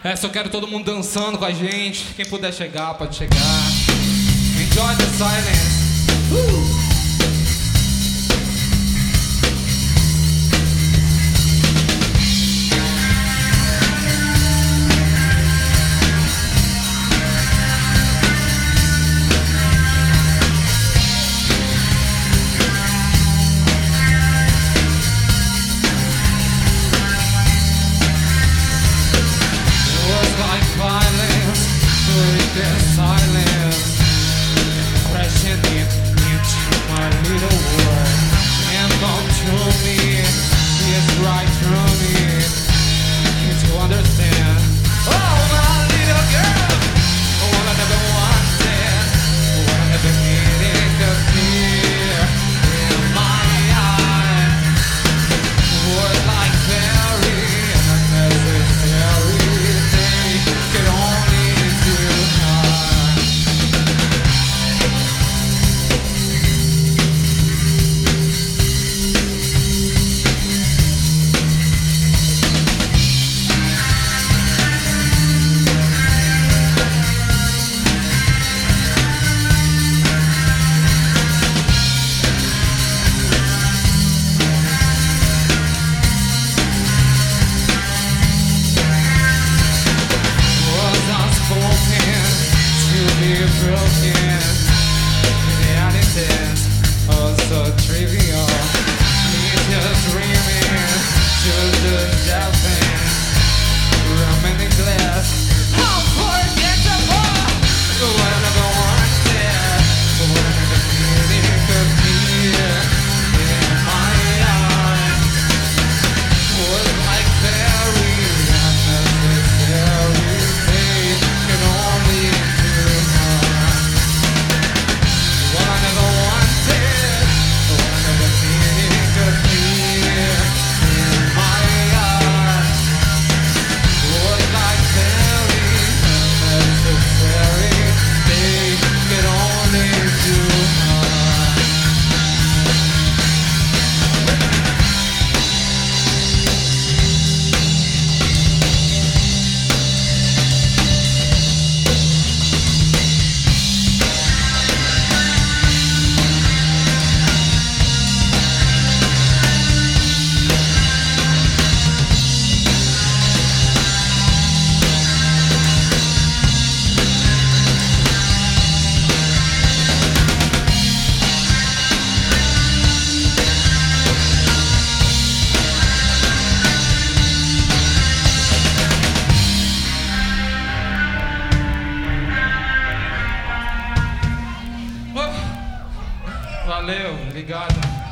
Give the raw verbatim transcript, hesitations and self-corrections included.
É, só quero todo mundo dançando com a gente. Quem puder chegar, pode chegar. Enjoy the silence. Uh! Silence, crashing in into my little world, and come to me, it's right through me, can't you understand? Oh, my little girl, what I never wanted, what I never needed to fear in my eyes, was like very unnecessary, they could only do. Broken realities, oh so trivial. He's just dreaming, just the jumping, romantic glass. How forgettable! What I never wanted, what I never needed to feel in my eyes was like very unnecessary. They can only do. What I never wanted, what I never needed to feel in my eyes was like very unnecessary. They could only do Valeu, obrigado.